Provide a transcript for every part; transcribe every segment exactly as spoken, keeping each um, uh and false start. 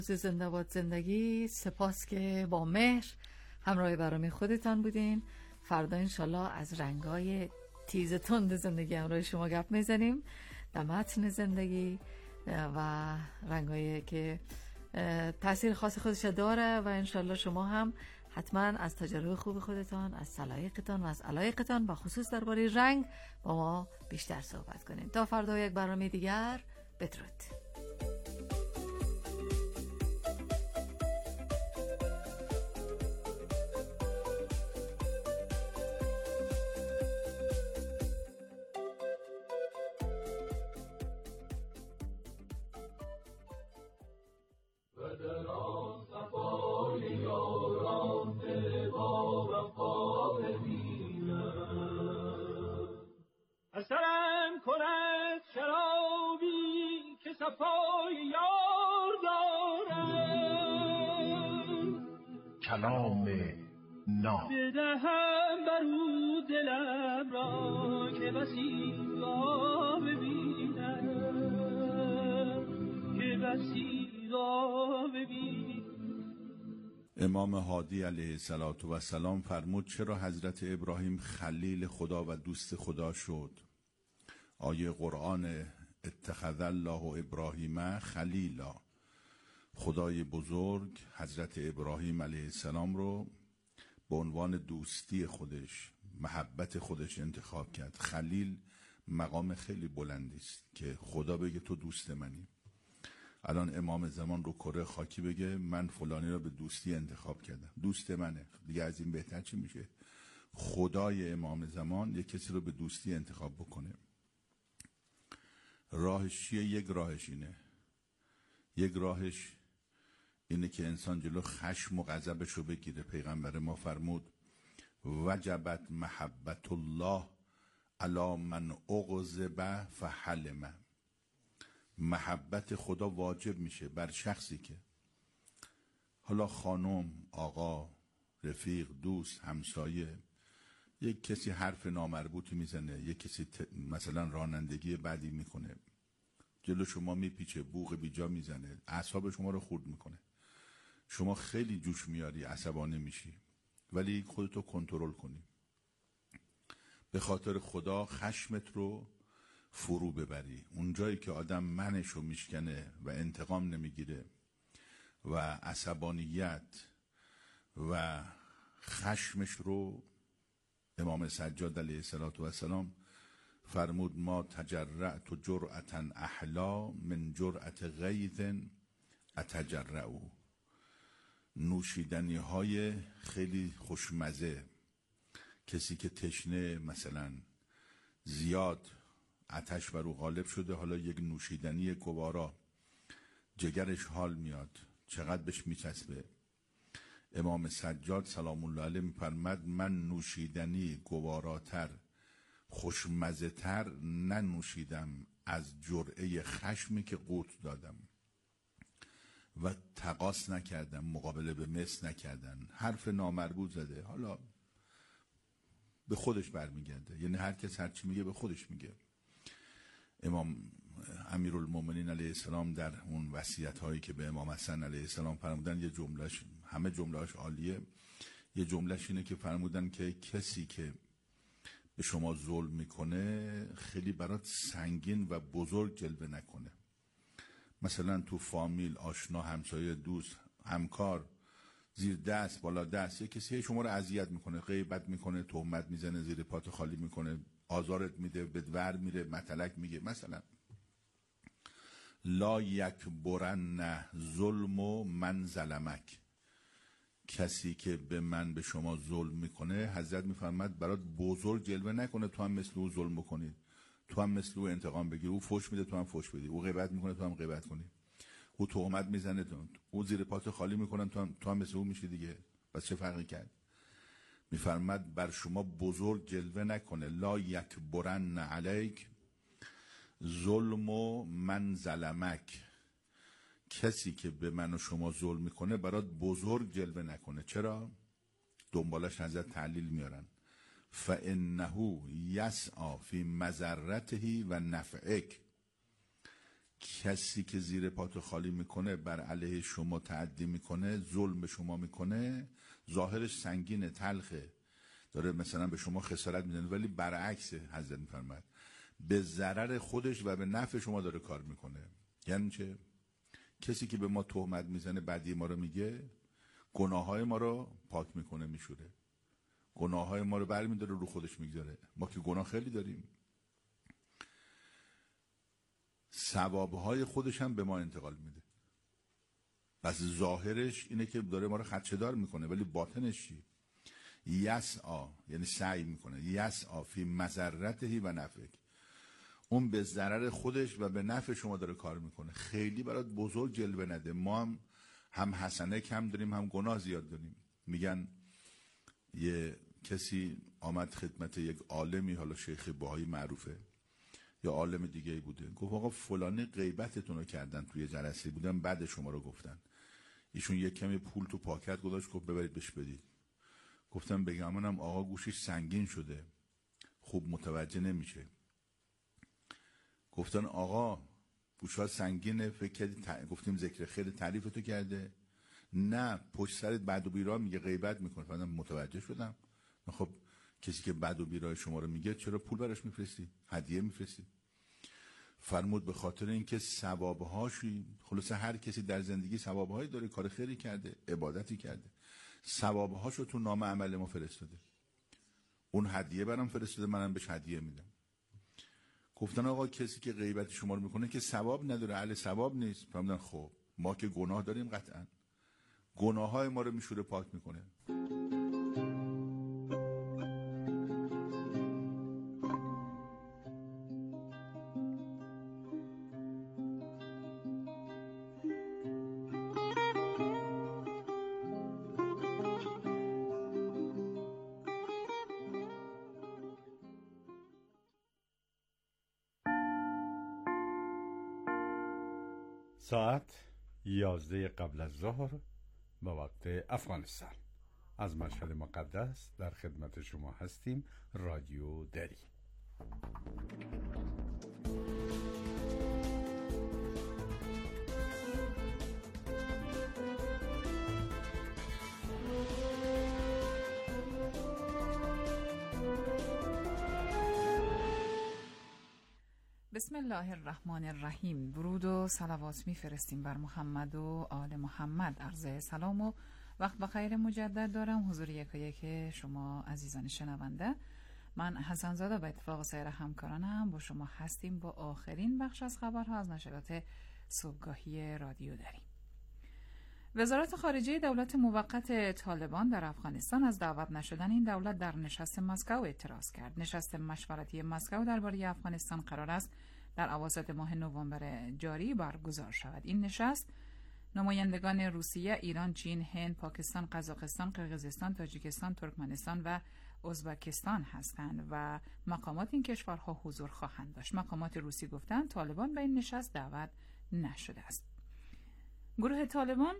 زنده باد زندگی. سپاس که با مهر همراه برنامه خودتان بودین. فردا انشالله از رنگای تیز تند زندگی همراه شما گپ میزنیم، در متن زندگی و رنگایی که تاثیر خاص خودش داره و انشالله شما هم حتما از تجربه خوب خودتان، از سلایقتان و از علایقتان و خصوص درباره رنگ با ما بیشتر صحبت کنین. تا فردا یک برنامه دیگر، بدرود. اثرم کند شرابی که صفای یار دارم، کلام ناب بدهم بر او دلم را که بسی را ببینم، که بسی را ببینم. امام هادی علیه السلام فرمود چرا حضرت ابراهیم خلیل خدا و دوست خدا شد؟ آیه قرآن اتخذ الله ابراهیم خلیلا، خدای بزرگ حضرت ابراهیم علیه السلام رو به عنوان دوستی خودش، محبت خودش انتخاب کرد. خلیل مقام خیلی بلندی است که خدا بگه تو دوست منی. الان امام زمان رو کره خاکی بگه من فلانی رو به دوستی انتخاب کردم، دوست منه، دیگه از این بهتر چی میشه؟ خدای امام زمان یک کسی رو به دوستی انتخاب بکنه. راهش چیه؟ یک راهش اینه یک راهش اینه که انسان جلو خشم و غضبش رو بگیره. پیغمبر ما فرمود وجبت محبت الله علی من اغضب فحلم. محبت خدا واجب میشه بر شخصی که، حالا خانم، آقا، رفیق، دوست، همسایه، یک کسی حرف نامربوطی میزنه، یک کسی ت... مثلا رانندگی بدی میکنه، جلو شما میپیچه، بوق بیجا میزنه، اعصاب شما رو خورد میکنه، شما خیلی جوش میاری، عصبانی میشی، ولی خودتو کنترل کنی. به خاطر خدا خشمت رو فرو ببری. اون جایی که آدم منشو میشکنه و انتقام نمیگیره و عصبانیت و خشمش رو، امام سجاد علیه السلام فرمود ما تجرعت جرعتا احلا من جرعت غیظ اتجرعو. نوشیدنی های خیلی خوشمزه، کسی که تشنه مثلا زیاد آتش بر او غالب شده، حالا یک نوشیدنی گوارا، جگرش حال میاد، چقدر بهش میچسبه. امام سجاد سلام الله علیه میفرماد من نوشیدنی گواراتر، خوشمزه تر ننوشیدم از جرعه خشمی که قورت دادم و تقاس نکردم، مقابله به مس نکردن، حرف نامربوط زده، حالا به خودش برمیگرده، یعنی هر کس هر چی میگه به خودش میگه. امام امیرالمومنین علیه السلام در اون وصیت هایی که به امام حسن علیه السلام فرمودن، یه جملهش، همه جملهاش عالیه، یه جملهش اینه که فرمودن که کسی که به شما ظلم میکنه خیلی برات سنگین و بزرگ جلوه نکنه. مثلا تو فامیل، آشنا، همسایه، دوست، همکار، زیر دست، بالا دست، یه کسی شما رو اذیت میکنه، غیبت میکنه، تهمت میزنه، زیر پات خالی میکنه، آزارت میده، بدور میره، متلک میگه، مثلا لا یکبرن ظلم و من ظلمک. کسی که به من، به شما ظلم میکنه، حضرت میفرماد برات بزرگ جلوه نکنه تو هم مثل او ظلم بکنید، تو هم مثل او انتقام بگیر. او فحش میده تو هم فحش بدی، او غیبت میکنه تو هم غیبت کنی، او تهمت میزنه تو، او زیر پات خالی میکنن تو هم, تو هم مثل او میشی دیگه. بس چه فرقی کرد؟ میفرماد بر شما بزرگ جلوه نکنه. لا یکبرن علیک ظلم و من ظلمک. کسی که به من و شما ظلم میکنه برات بزرگ جلوه نکنه. چرا؟ دنبالش حضرت تعلیل میارن فانه یسعی فی مضرته و نفعک. کسی که زیر پاتو خالی میکنه، بر علیه شما تعدی میکنه، ظلم به شما میکنه، ظاهرش سنگینه، تلخه، داره مثلا به شما خسارت میدن، ولی برعکس حضرت میفرماد به ضرر خودش و به نفع شما داره کار میکنه. یعنی چه؟ کسی که به ما تهمت میزنه، بدی ما رو میگه، گناههای ما رو پاک میکنه، میشوره، گناههای ما رو برمیداره رو خودش میگذاره. ما که گناه خیلی داریم، ثوابهای خودش هم به ما انتقال میده. پس ظاهرش اینه که داره ما رو خدشه‌دار میکنه، ولی باطنش چی؟ یسعا، یعنی سعی میکنه، یسعا فی مضرته و نفعک، اون به ضرر خودش و به نفع شما داره کار میکنه. خیلی برات بزرگ جلوه نده. ما هم هم حسنه کم داریم، هم گناه زیاد داریم. میگن یه کسی آمد خدمت یک عالمی، حالا شیخ بهایی معروفه یا عالم دیگه بوده، گفت آقا فلانی غیبتتون رو کردن، توی جلسه بودن بعد شما رو گفتن. ایشون یک کمی پول تو پاکت گذاشت، گفت ببرید بهش بدید. گفتم بگم منم آقا گوشش سنگین شده، خوب متوجه نمیشه. گفتن آقا گوشات سنگینه، فکر کردی ت... گفتیم ذکر خیر تعریفتو کرده؟ نه، پشت سرت بد و بیرا میگه، غیبت میکنه. فهمیدم، متوجه شدم. خب کسی که بد و بیرا شما رو میگه چرا پول براش میفرستی، هدیه میفرستی؟ فرمود به خاطر اینکه ثوابهاشی، خلاصه هر کسی در زندگی ثوابهایی داره، کار خیری کرده، عبادتی کرده، ثوابهاشو تو نامه عمل ما فرستاده. اون هدیه برام فرستاده، منم بهش هدیه میدم. گفتن آقا کسی که غیبت شما رو میکنه که ثواب نداره، اهل ثواب نیست. فهمیدن خب ما که گناه داریم، قطعا گناههای ما رو میشوره، پاک میکنه. ساعت یازده قبل از ظهر به وقت افغانستان. از مشهد مقدس در خدمت شما هستیم. رادیو دری. بسم الله الرحمن الرحیم. درود و صلوات میفرستیم بر محمد و آل محمد. عرض سلام و وقت بخیر مجدد دارم حضور یکایک شما عزیزان شنونده. من حسن زاده به اتفاق سایر همکارانم با شما هستیم با آخرین بخش از خبرها از نشرات صبحگاهی رادیو دری. وزارت خارجه دولت موقت طالبان در افغانستان از دعوت نشدن این دولت در نشست مسکو اعتراض کرد. نشست مشورتی مسکو درباره افغانستان قرار است در اواسط ماه نوامبر جاری برگزار شود. این نشست نمایندگان روسیه، ایران، چین، هند، پاکستان، قزاقستان، قرقیزستان، تاجیکستان، ترکمنستان و ازبکستان هستند و مقامات این کشورها حضور خواهند داشت. مقامات روسی گفتند طالبان به این نشست دعوت نشده است. گروه طالبان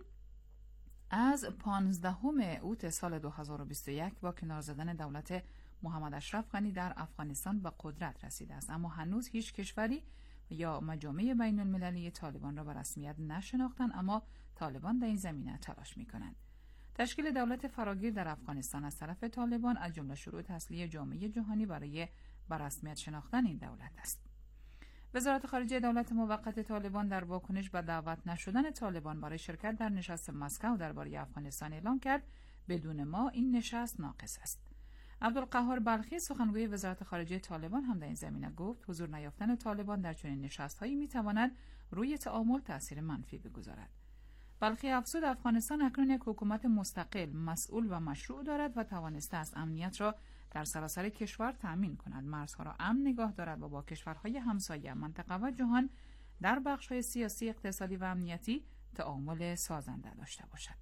از پانزدهم اوت سال دو هزار و بیست و یک با کنار زدن دولت محمد اشرف غنی در افغانستان به قدرت رسیده است، اما هنوز هیچ کشوری یا مجامع بین المللی طالبان را به رسمیت نشناختند، اما طالبان در این زمینه تلاش می‌کنند. تشکیل دولت فراگیر در افغانستان از طرف طالبان از جمله شروط اصلی جامعه جهانی برای به رسمیت شناختن این دولت است. وزارت خارجه دولت موقت طالبان در واکنش به دعوت نشدن طالبان برای شرکت در نشست مسکو درباره افغانستان اعلام کرد بدون ما این نشست ناقص است. عبدالقهار بلخی سخنگوی وزارت خارجه طالبان هم در این زمینه گفت حضور نیافتن طالبان در چنین نشست‌هایی می‌تواند روی تعامل تأثیر منفی بگذارد. بلخی افزود افغانستان اکنون یک حکومت مستقل، مسئول و مشروع دارد و توانسته است امنیت را در سراسر کشور تأمین کند، مرزها را امن نگاه دارد و با کشورهای همسایه، منطقه و جهان در بخش‌های سیاسی، اقتصادی و امنیتی تعامل سازنده داشته باشد.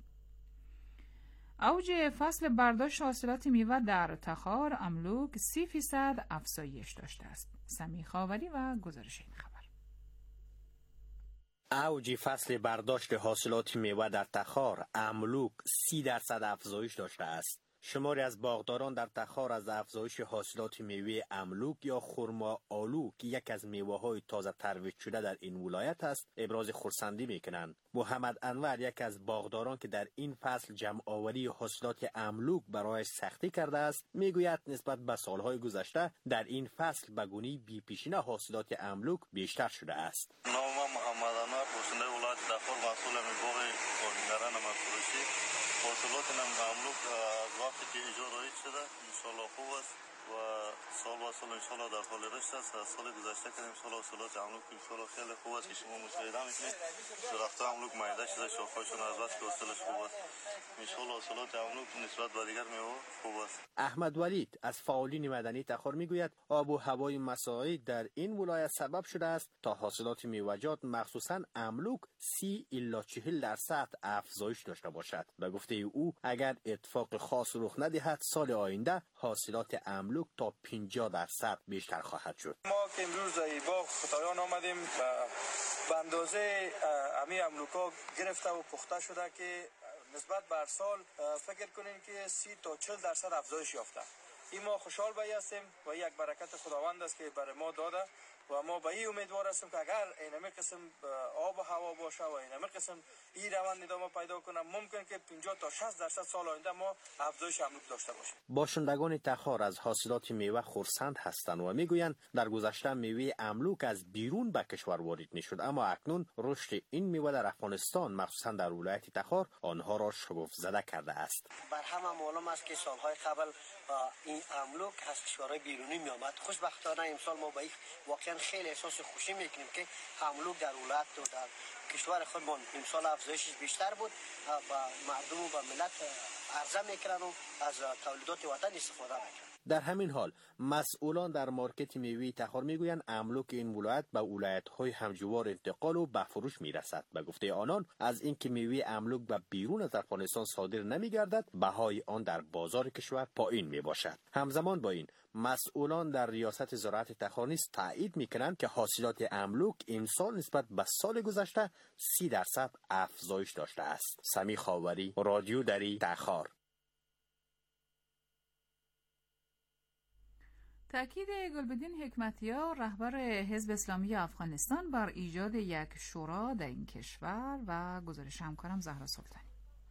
اوج فصل برداشت حاصلات میوه در تخار املوک سی فیصد افزایش داشته است. سمی خاوری و گزارش این خبر. اوج فصل برداشت حاصلات میوه در تخار املوک سی درصد افزایش داشته است. شماری از باغداران در تخار از افزایش حاصلات میوه املوک یا خرما آلو که یک از میوه‌های تازه ترویج شده در این ولایت است ابراز خرسندی میکنند. محمد انور یک از باغداران که در این فصل جمع آوری حاصلات املوک برایش سختی کرده است میگوید نسبت به سالهای گذشته در این فصل به گونه‌ای بی‌پیشینه حاصلات املوک بیشتر شده است. نام محمد انور باشنده ولایت تخار مسئول باغ آگینران مفروشی. حاصلات املوک از وقتی که ایجاد رایج شده انشالله خوب است و سال با سال انشالله در حال رشد است. از سال گذشته که انشالله حاصلات املوک انشالله خیلی خوب است که شما مشاهده میکنید درخت املوک میده شده شاخه‌شون از وقت که حاصلش خوب است انشالله حاصلات املوک نسبت به دیگر میوه خوب است. احمد ولید از فعالین مدنی تخار میگوید آب و هوای مساعد در این ولایت سبب شده است تا حاصلات میوه‌جات مخصوصا املوک سی الی چهل درصد افزایش داشته باشد. به گفته او اگر اتفاق خاص رخ ندهد سال آینده حاصلات املوک تا پنجاه درصد بیشتر خواهد شد. ما که امروز ای باغ فتایان آمدیم به اندازه امی املوکا گرفته و پخته شده که نسبت بر سال فکر کنین که سی تا چهل درصد افزایش یافته. این ما خوشحال بایی هستیم و یک برکت خداوند است که برای ما داده و ما به این امیدوار هستیم که اگر اینمی قسم آب و هوا باشه و اینمی قسم این روند ادامه پیدا کنه ممکن که پنجاه تا شصت درصد سال آینده ما افزایش املوک داشته باشیم. باشندگان تخار از حاصلات میوه خرسند هستند و میگویند در گذشته میوه املوک از بیرون به کشور وارد میشد اما اکنون رشد این میوه در افغانستان مخصوصا در ولایت تخار آنها را شگفت زده کرده است. بر همه معلوم است که سالهای قبل این املوک از کشورهای بیرونی می آمد. خوشبختانه امسال ما به این واقعا خیلی احساس خوشی میکنیم که املوک در ولایت و در کشور خودمان امسال افزایشش بیشتر بود و مردم و به ملت عرضه میکنن و از تولیدات وطن استفاده میکنن. در همین حال مسئولان در مارکت میوه تخار میگویند املوک این ولایت به ولایت‌های همجوار انتقال و به فروش میرسد. به گفته آنان از اینکه میوه املوک به بیرون از افغانستان صادر نمیگردد بهای آن در بازار کشور پایین میباشد. همزمان با این مسئولان در ریاست زراعت تخار نیز تایید میکنند که حاصلات املوک امسال نسبت به سال گذشته سی درصد افزایش داشته است. سمی خاوری، رادیو دری، تخار. تأکید گلبدین حکمتیار رهبر حزب اسلامی افغانستان بر ایجاد یک شورا در این کشور و گزارش همکارم زهرا سلطانی.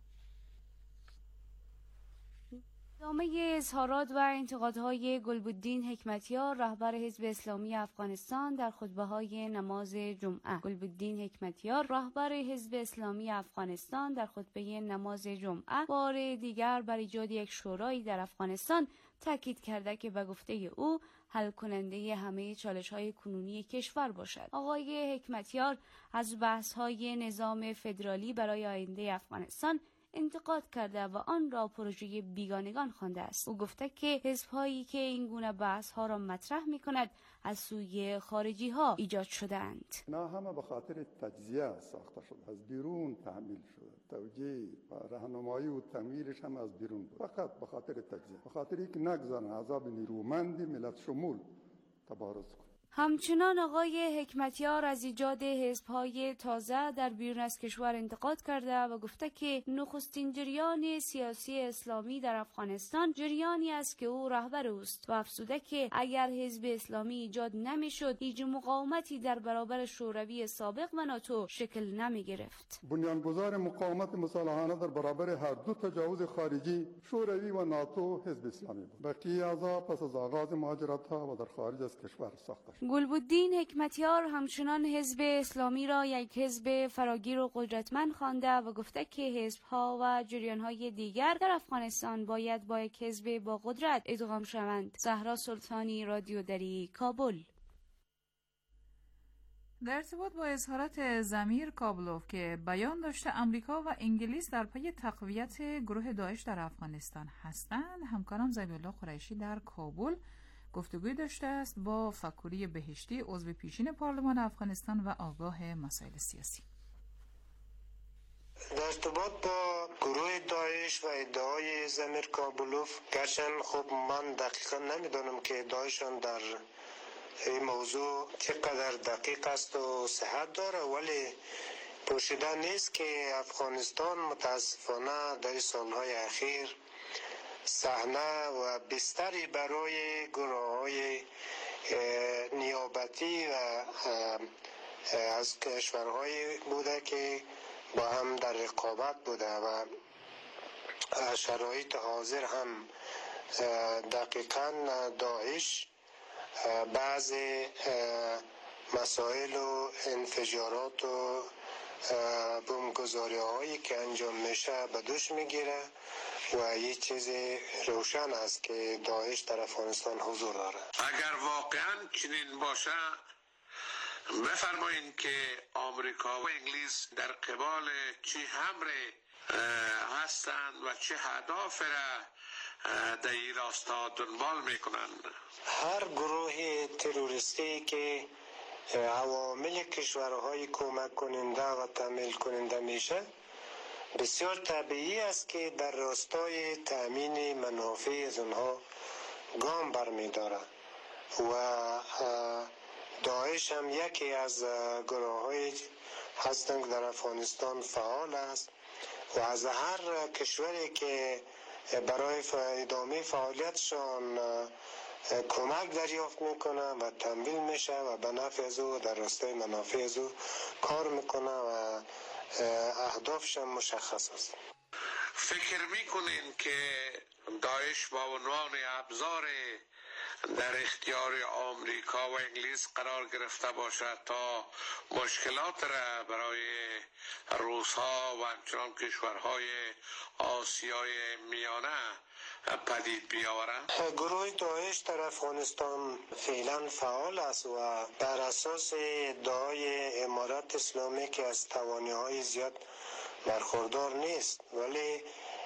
ادامه اظهارات و انتقادهای گلبدین حکمتیار رهبر حزب اسلامی افغانستان در خطبه‌های نماز جمعه. گلبدین حکمتیار رهبر حزب اسلامی افغانستان در خطبه نماز جمعه بار دیگر بر ایجاد یک شورایی در افغانستان تاکید کرده که به گفته او حل کننده همه چالش‌های کنونی کشور باشد. آقای حکمتیار از بحث‌های نظام فدرالی برای آینده افغانستان انتقاد کرده و آن را پروژه بیگانگان خوانده است. او گفته که حزب‌هایی که این گونه بحث‌ها را مطرح می‌کند از سوی خارجی‌ها ایجاد شده‌اند. نه همه به خاطر تجزیه ساخته شد، از بیرون تعمیل شد. توجیه و راهنمایی و تمویلش هم از بیرون بود. فقط به خاطر تجزیه، به خاطر اینکه نگذارن عذاب نیرومند ملت شمول تبارز کنند. همچنان آقای حکمتیار از ایجاد حزب‌های تازه در بیرون از کشور انتقاد کرده و گفته که نخستین جریان سیاسی اسلامی در افغانستان جریانی است که او رهبر اوست و افزوده که اگر حزب اسلامی ایجاد نمی‌شد هیچ مقاومتی در برابر شوروی سابق و ناتو شکل نمی‌گرفت. بنیانگذار مقاومت مسلحانه در برابر هر دو تجاوز خارجی شوروی و ناتو حزب اسلامی بود. بقیه اعضا پس از آغاز مهاجرت‌ها و در خارج از کشور ساخته شد. گلبدین حکمتیار همچنان حزب اسلامی را یک حزب فراگیر و قدرتمند خوانده و گفته که حزب‌ها و جریان‌های دیگر در افغانستان باید با یک حزب با قدرت ادغام شوند. زهرا سلطانی، رادیو دری، کابل. در ارتباط با اظهارات ضمیر کابلوف که بیان داشته امریکا و انگلیس در پی تقویت گروه داعش در افغانستان هستند، همکارم ضیاءالله قریشی در کابل گفتگوی داشته است با فکوری بهشتی عضو پیشین پارلمان افغانستان و آگاه مسائل سیاسی. در ارتباط با گروه داعش و ادعای ضمیر کابلوف، گرچه خب من دقیقا نمیدانم که ادعایشان در این موضوع چقدر دقیق است و صحت داره، ولی پوشیده نیست که افغانستان متاسفانه در سالهای اخیر صحنه و بستری برای گروه‌های نیابتی و از کشورهای بوده که با هم در رقابت بوده و شرایط حاضر هم دقیقاً داعش بعض مسائل و انفجارات و بمبگذاری هایی که انجام میشه به دوش میگیره و یه چیز روشن است که داعش در افغانستان حضور داره. اگر واقعا چنین باشه بفرمایید که آمریکا و انگلیس در قبال چه حمله هستند و چه هدف را در این راستا دنبال میکنند؟ هر گروه تروریستی که عوامل کشورهای کمک کننده و تامین کننده میشه بسیار طبیعی است که در راستای تامین منافع از اونها گام برمیداره و داعش هم یکی از گروه های هستند که در افغانستان فعال است و از هر کشوری که برای ادامه فعالیتشان کمک دریافت میکنه و تمویل میشه و به نفع از او در راستای منافع از او کار میکنه و اهدافش هم مشخص است. فکر میکنین که داعش با عنوان ابزار در اختیار آمریکا و انگلیس قرار گرفته باشد تا مشکلات را برای روس‌ها و همچنان کشورهای آسیای میانه پدید بیاورند؟ گروه داعش در افغانستان فعلا فعال است و بر اساس ادعای امارت اسلامی که از توانایی‌های زیاد برخوردار نیست، ولی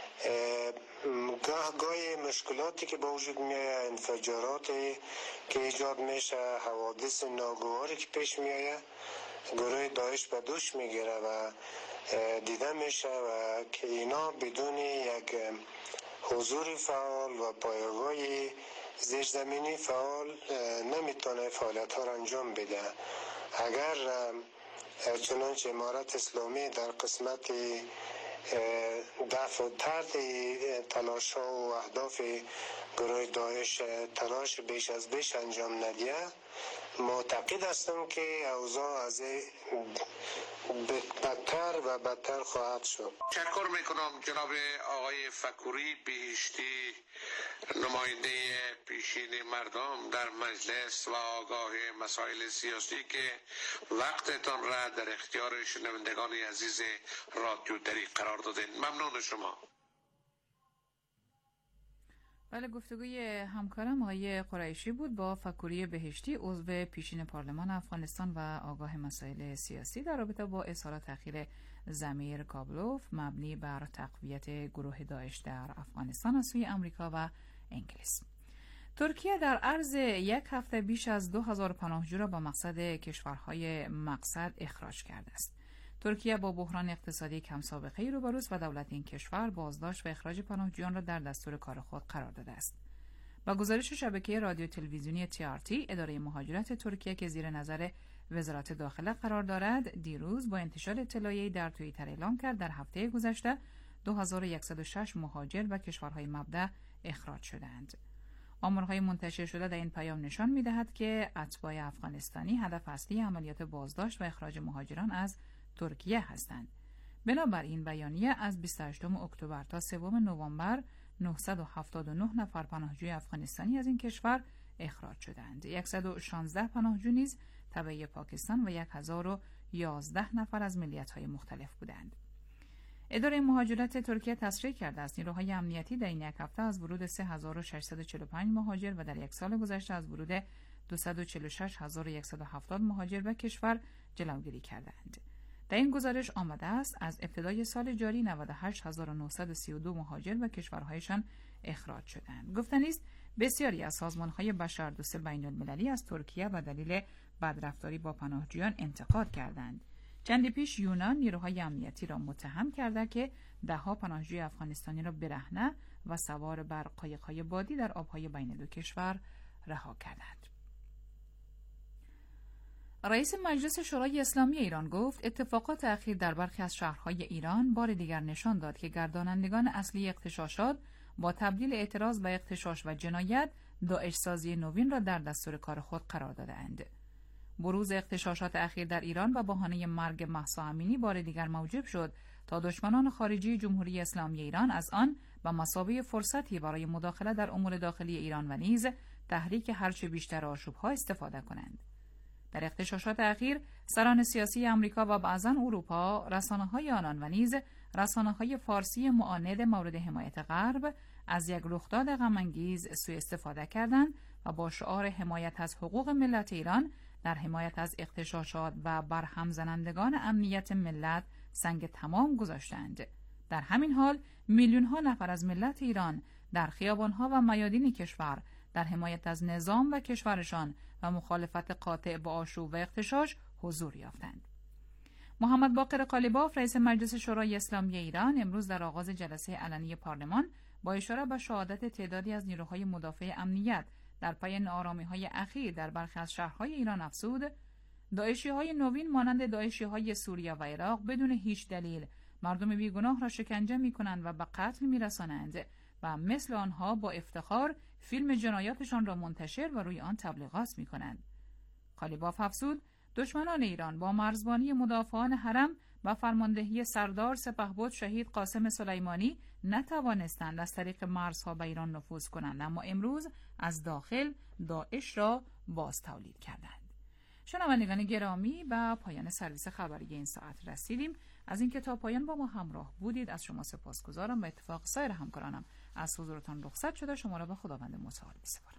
گاه گاهی مشکلاتی که با وجود میآید، انفجاراتی که ایجاد میشه، حوادث ناگواری که پیش میآید، گروه داعش به دوش میگیره و دیده میشه و که اینا بدون یک حضور فعال و پایگاه زیرزمینی فعال نمیتونه فعالیت ها را انجام بده. اگر چنانچه امارت اسلامی در قسمت دفع و طرد تلاش ها و اهداف گروه داعش تلاش بیش از بیش انجام ندیه، معتقد هستم که اوضاع از بدتر و بدتر خواهد شد. تشکر میکنم جناب آقای فکوری بهشتی، نماینده پیشین مردم در مجلس و آگاه مسائل سیاسی، که وقتتان را در اختیار شنوندگان عزیز رادیو دری قرار دادین. ممنون شما. بله، گفتگوی همکارم آقای قریشی بود با فکوری بهشتی، عضو پیشین پارلمان افغانستان و آگاه مسائل سیاسی، در رابطه با اظهار تأخیر ضمیر کابلوف مبنی بر تقویت گروه داعش در افغانستان از سوی امریکا و انگلیس. ترکیه در عرض یک هفته بیش از دو هزار پناهجو را با مقصد کشورهای مقصد اخراج کرده است. ترکیه با بحران اقتصادی کم سابقه‌ای روبروست و دولت این کشور بازداشت و اخراج پناهجویان را در دستور کار خود قرار داده است. با گزارش شبکه رادیو تلویزیونی تی آر تی، اداره مهاجرت ترکیه که زیر نظر وزارت داخله قرار دارد، دیروز با انتشار اطلاعیه‌ای در توییتر اعلام کرد در هفته گذشته دو هزار و صد و شش مهاجر و کشورهای مبدأ اخراج شدند. آمارهای منتشر شده در این پیام نشان می‌دهد که اتباع افغانستانی هدف اصلی عملیات بازداشت و اخراج مهاجران از ترکیه هستند. بنابراین بیانیه از بیست و هشتم اکتبر تا سوم نوامبر نهصد و هفتاد و نه نفر پناهجوی افغانستانی از این کشور اخراج شدند. صد و شانزده پناهجو نیز تبع پاکستان و هزار و یازده نفر از ملیت‌های مختلف بودند. اداره مهاجرت ترکیه تصریح کرده است نیروهای امنیتی در این یک هفته از ورود سه هزار و ششصد و چهل و پنج مهاجر و در یک سال گذشته از ورود دویست و چهل و شش هزار و صد و هفتاد مهاجر به کشور جلوگیری کردند. در این گزارش آمده است از ابتدای سال جاری نود و هشت هزار و نهصد و سی و دو مهاجر و کشورهایشان اخراج شدند. گفتنی است بسیاری از سازمان‌های بشردوستی بین‌المللی از ترکیه به دلیل بدرفتاری با پناهجویان انتقاد کردند. چندی پیش یونان نیروهای امنیتی را متهم کرده که ده‌ها پناهجوی افغانستانی را برهنه و سوار بر قایق‌های بادی در آب‌های بین دو کشور رها کردند. رئیس مجلس شورای اسلامی ایران گفت اتفاقات اخیر در برخی از شهرهای ایران بار دیگر نشان داد که گردانندگان اصلی اغتشاشات با تبدیل اعتراض به اغتشاش و جنایت داعش سازی نوین را در دستور کار خود قرار داده‌اند. بروز اغتشاشات اخیر در ایران و بهانه مرگ مهسا امینی بار دیگر موجب شد تا دشمنان خارجی جمهوری اسلامی ایران از آن به مثابه فرصتی برای مداخله در امور داخلی ایران و نیز تحریک هرچه بیشتر آشوب‌ها استفاده کنند. در اغتشاشات اخیر سران سیاسی آمریکا و بعضاً اروپا، رسانه‌های آنان و نیز رسانه‌های فارسی معاند مورد حمایت غرب از یک رخداد غم‌انگیز سوء استفاده کردند و با شعار حمایت از حقوق ملت ایران در حمایت از اغتشاشات و برهم زنندگان امنیت ملت سنگ تمام گذاشتند. در همین حال میلیون‌ها نفر از ملت ایران در خیابان‌ها و میادین کشور در حمایت از نظام و کشورشان و مخالفت قاطع با آشوب و اغتشاش حضور یافتند. محمد باقر قالیباف رئیس مجلس شورای اسلامی ایران امروز در آغاز جلسه علنی پارلمان با اشاره به شهادت تعدادی از نیروهای مدافع امنیت در پی ناآرامی‌های اخیر در برخی از شهرهای ایران افزود: داعشی‌های نوین مانند داعشی‌های سوریه و عراق بدون هیچ دلیل مردم بیگناه را شکنجه می‌کنند و به قتل می‌رسانند و مثل آنها با افتخار فیلم جنایاتشان را منتشر و روی آن تبلیغات می‌کنند. قالیباف افزود: دشمنان ایران با مرزبانی مدافعان حرم و فرماندهی سردار سپهبد شهید قاسم سلیمانی نتوانستند از طریق مرزها به ایران نفوذ کنند، اما امروز از داخل داعش را باز تولید کردند. شنوندگان گرامی، به پایان سرویس خبری این ساعت رسیدیم. از اینکه تا پایان با ما همراه بودید از شما سپاسگزارم. به اتفاق سایر همکارانم از حضورتان رخصت شده شما را به خداوند متعال می‌سپارم.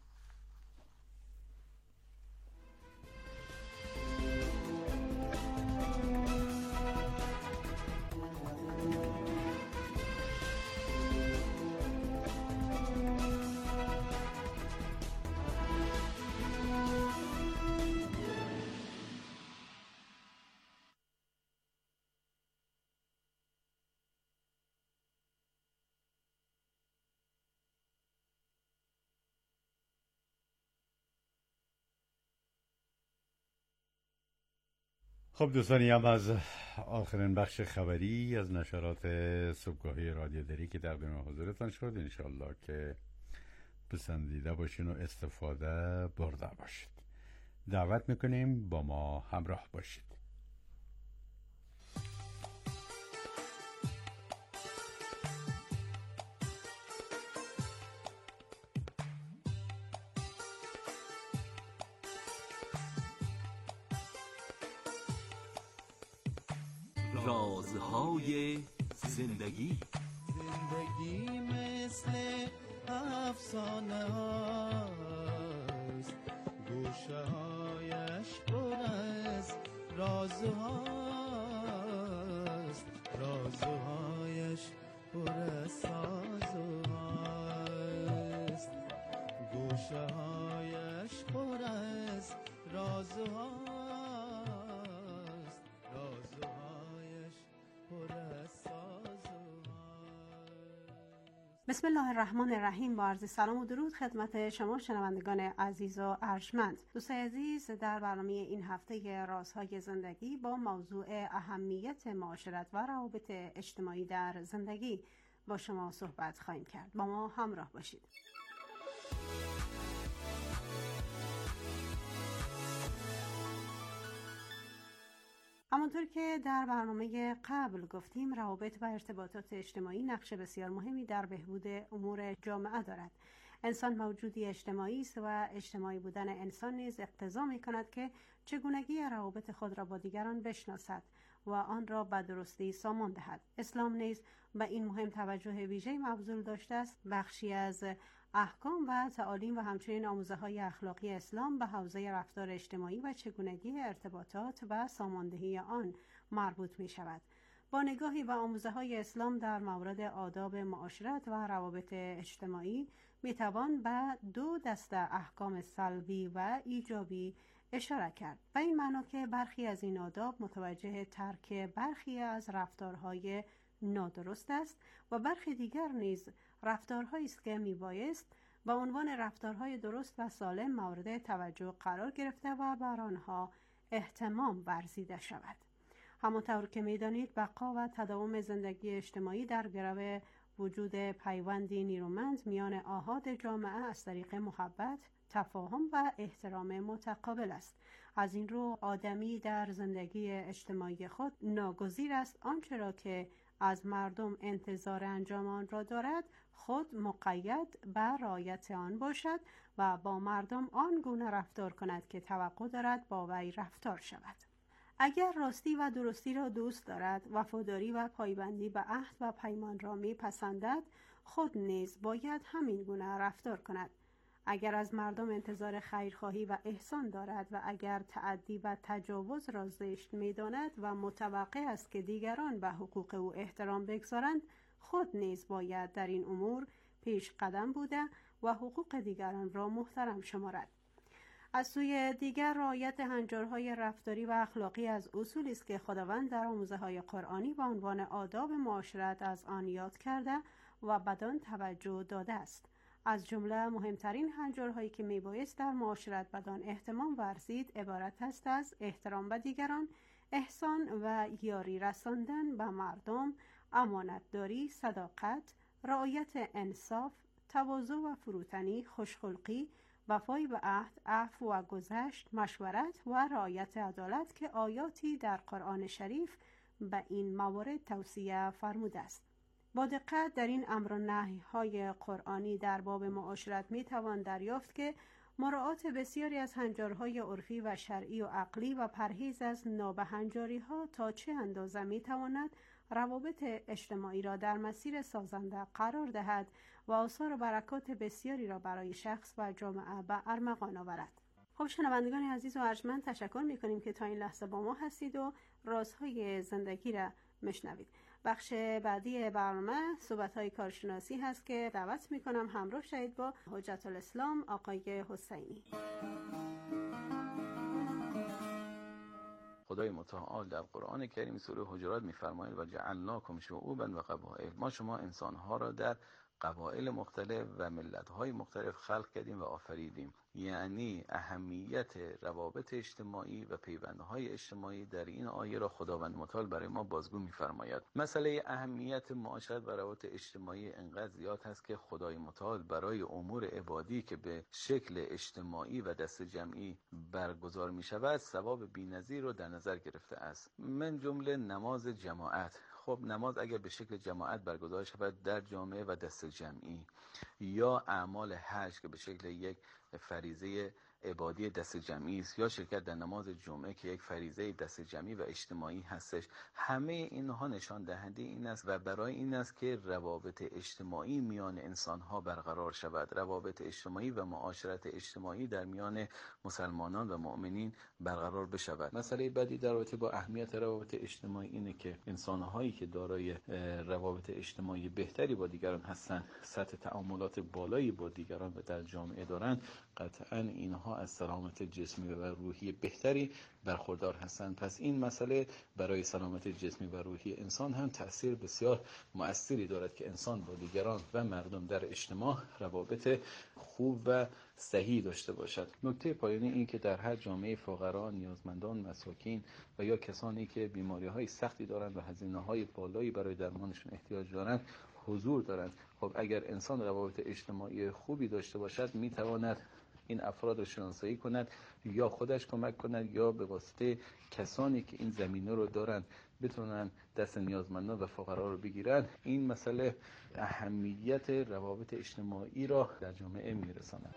خب دوستانی، هم از آخرین بخش خبری از نشرات صبحگاهی رادیو دری که تقدیم حضورتان شد. انشالله که پسندیده باشین و استفاده برده باشید. دعوت میکنیم با ما همراه باشید. رازهای زندگی. زندگی مثل افسانه هاست، گوشه هایش پر از رازهاست، رازهایش پر از سازهاست، گوشه هایش پر از رازهاست. بسم الله الرحمن الرحیم. با عرض سلام و درود خدمت شما شنوندگان عزیز و ارجمند. دوستان عزیز، در برنامه این هفته رازهای زندگی با موضوع اهمیت معاشرت و روابط اجتماعی در زندگی با شما صحبت خواهیم کرد. با ما همراه باشید. همانطور که در برنامه قبل گفتیم، روابط و ارتباطات اجتماعی نقش بسیار مهمی در بهبود امور جامعه دارد. انسان موجودی اجتماعی است و اجتماعی بودن انسان نیز اقتضا می‌کند که چگونگی روابط خود را با دیگران بشناسد و آن را به درستی سامان دهد. اسلام نیز به این مهم توجه ویژه‌ای مبذول داشته است. بخشی از احکام و تعالیم و همچنین آموزه‌های اخلاقی اسلام به حوزه رفتار اجتماعی و چگونگی ارتباطات و ساماندهی آن مربوط می شود. با نگاهی به آموزه‌های اسلام در مورد آداب معاشرت و روابط اجتماعی می توان به دو دسته احکام سلبی و ایجابی اشاره کرد. و این معنا که برخی از این آداب متوجه ترک برخی از رفتارهای نادرست است و برخی دیگر نیز رفتارهایی است که میبایست به عنوان رفتارهای درست و سالم مورد توجه قرار گرفته و بر آنها اهتمام ورزیده شود. همانطور که میدانید، بقا و تداوم زندگی اجتماعی در گرو وجود پیوندی نیرومند میان آحاد جامعه از طریق محبت، تفاهم و احترام متقابل است. از این رو آدمی در زندگی اجتماعی خود ناگزیر است آنچه را که از مردم انتظار انجام آن را دارد خود مقید به رعایت آن باشد و با مردم آن گونه رفتار کند که توقع دارد با وی رفتار شود. اگر راستی و درستی را دوست دارد، وفاداری و پایبندی به عهد و پیمان را میپسندد، خود نیز باید همین گونه رفتار کند. اگر از مردم انتظار خیرخواهی و احسان دارد و اگر تعدی و تجاوز را زشت می‌داند و متوقع است که دیگران به حقوق او احترام بگذارند، خود نیز باید در این امور پیش قدم بوده و حقوق دیگران را محترم شمارد. از سوی دیگر رعایت هنجارهای رفتاری و اخلاقی از اصولی است که خداوند در آموزه‌های قرآنی به عنوان آداب معاشرت از آن یاد کرده و بدان توجه داده است. از جمله مهمترین هنجارهایی که میبایست در معاشرت بدان اهتمام ورزید عبارت است از احترام به دیگران، احسان و یاری رساندن به مردم، امانتداری، صداقت، رعایت انصاف، تواضع و فروتنی، خوشخلقی، وفای به عهد، عفو و گذشت، مشورت و رعایت عدالت که آیاتی در قرآن شریف به این موارد توصیه فرموده است. با دقت در این امر و نهی‌های قرآنی در باب معاشرت میتوان دریافت که مراعات بسیاری از هنجارهای عرفی و شرعی و عقلی و پرهیز از نابهنجاری‌ها تا چه اندازه میتواند روابط اجتماعی را در مسیر سازنده قرار دهد و آثار و برکات بسیاری را برای شخص و جامعه به ارمغان آورد. خب شنوندگان عزیز و ارجمند، تشکر میکنیم که تا این لحظه با ما هستید و رازهای زندگی را مشنوید. بخش بعدی برنامه صحبت‌های کارشناسی هست که دعوت میکنم همراه شید با حجت الاسلام آقای حسینی. خدای متعال در قرآن کریم سوره حجرات می‌فرماید و جعلناکم شعوبا و قبائل، ما شما انسان‌ها را در قبایل مختلف و ملت‌های مختلف خلق کردیم و آفریدیم. یعنی اهمیت روابط اجتماعی و پیوندهای اجتماعی در این آیه را خداوند متعال برای ما بازگو می‌فرماید. مسئله اهمیت معاشرت و روابط اجتماعی انقدر زیاد هست که خدای متعال برای امور عبادی که به شکل اجتماعی و دست جمعی برگزار می‌شود ثواب بی‌نظیر را در نظر گرفته است. من جمله نماز جماعت. خب نماز اگر به شکل جماعت برگزار شود در جامعه و دست جمعی، یا اعمال حج که به شکل یک فریضه عبادی دست جمعی است، یا شرکت در نماز جمعه که یک فریضه دست جمعی و اجتماعی هستش، همه اینها نشان دهنده این است و برای این است که روابط اجتماعی میان انسانها برقرار شود، روابط اجتماعی و معاشرت اجتماعی در میان مسلمانان و مؤمنین برقرار بشود. مسئله بعدی در رابطه با اهمیت روابط اجتماعی اینه که انسانهایی که دارای روابط اجتماعی بهتری با دیگران هستند، سطح تعاملات بالایی با دیگران و در جامعه دارند، قطعاً اینها از سلامت جسمی و روحی بهتری برخوردار هستند. پس این مسئله برای سلامت جسمی و روحی انسان هم تأثیر بسیار مؤثری دارد که انسان با دیگران و مردم در اجتماع روابط خوب و صحیح داشته باشد. نکته پایانی این که در هر جامعه فقرا، نیازمندان، مساکین و یا کسانی که بیماری‌های سختی دارند و هزینه‌های بالایی برای درمانشون احتیاج دارند حضور دارند. خب اگر انسان روابط اجتماعی خوبی داشته باشد میتواند این افراد رو شناسایی کند، یا خودش کمک کند یا به واسطه کسانی که این زمینه رو دارند بتونن دست نیازمندان و فقرا رو بگیرن. این مسئله اهمیت روابط اجتماعی را در جامعه میرساند.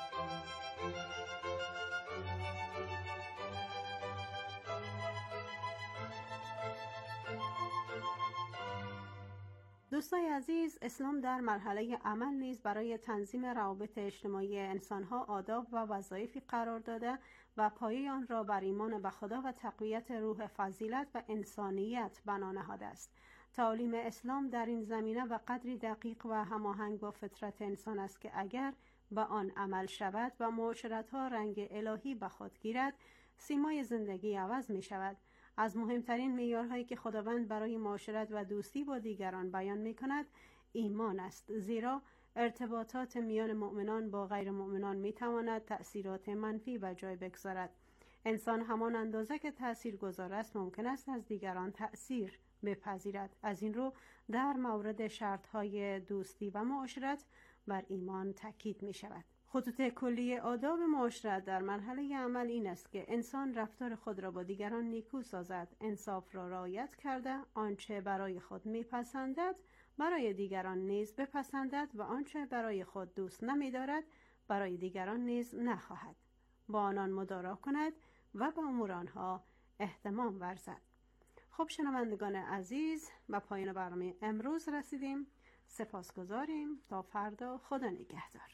دوستای عزیز، اسلام در مرحله عمل نیز برای تنظیم روابط اجتماعی انسانها آداب و وظایفی قرار داده و پایه آن را بر ایمان به خدا و تقویت روح فضیلت و انسانیت بنا نهاده است. تعالیم اسلام در این زمینه و قدری دقیق و هماهنگ با فطرت انسان است که اگر به آن عمل شود و معاشرت‌ها رنگ الهی به خود گیرد، سیمای زندگی عوض می شود. از مهمترین معیارهایی که خداوند برای معاشرت و دوستی با دیگران بیان می کند ایمان است، زیرا ارتباطات میان مؤمنان با غیر مؤمنان می تواند تأثیرات منفی به جای بگذارد. انسان همان اندازه که تأثیر گذار است ممکن است از دیگران تأثیر بپذیرد. از این رو در مورد شرط‌های دوستی و معاشرت بر ایمان تاکید می شود. خطوط کلی آداب معاشرت در مرحله عمل این است که انسان رفتار خود را با دیگران نیکو سازد، انصاف را رعایت کرده، آنچه برای خود میپسندد برای دیگران نیز بپسندد و آنچه برای خود دوست نمی‌دارد برای دیگران نیز نخواهد. با آنان مدارا کند و به امور آنها اهتمام ورزد. خب شنوندگان عزیز، به پایان برنامه امروز رسیدیم. سپاسگزاریم. تا فردا، خدا نگهدار.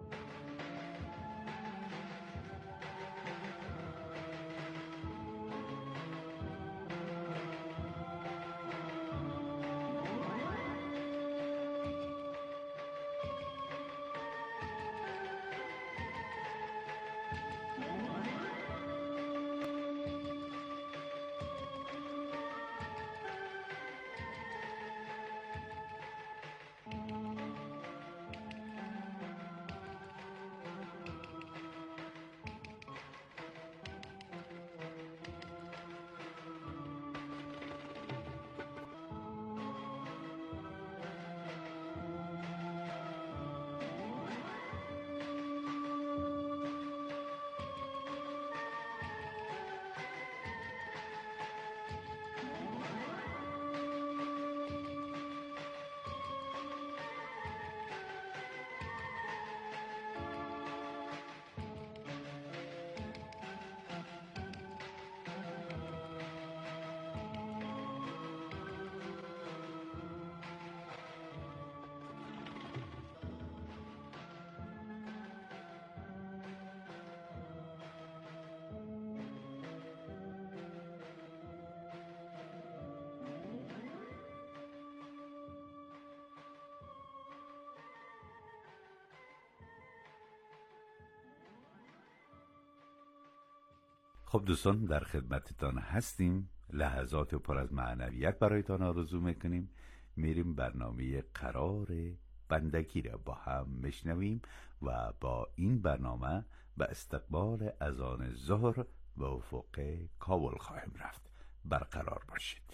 خب دوستان، در خدمتتان هستیم. لحظات پر از معنویت برایتان آرزو میکنیم. میریم برنامه قرار بندگی را با هم میشنویم و با این برنامه به استقبال اذان ظهر به افق کابل خواهیم رفت. برقرار باشید.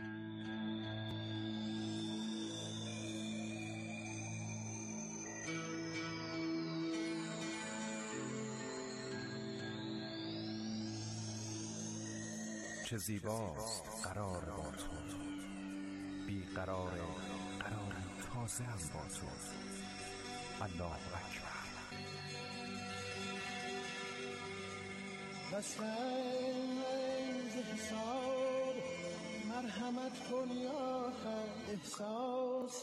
چه زیباست قرار با تو، بی قرار قرار تازه هم با تو. الله اکبر. بس از حساب مرحمت کن یا خیر، احساس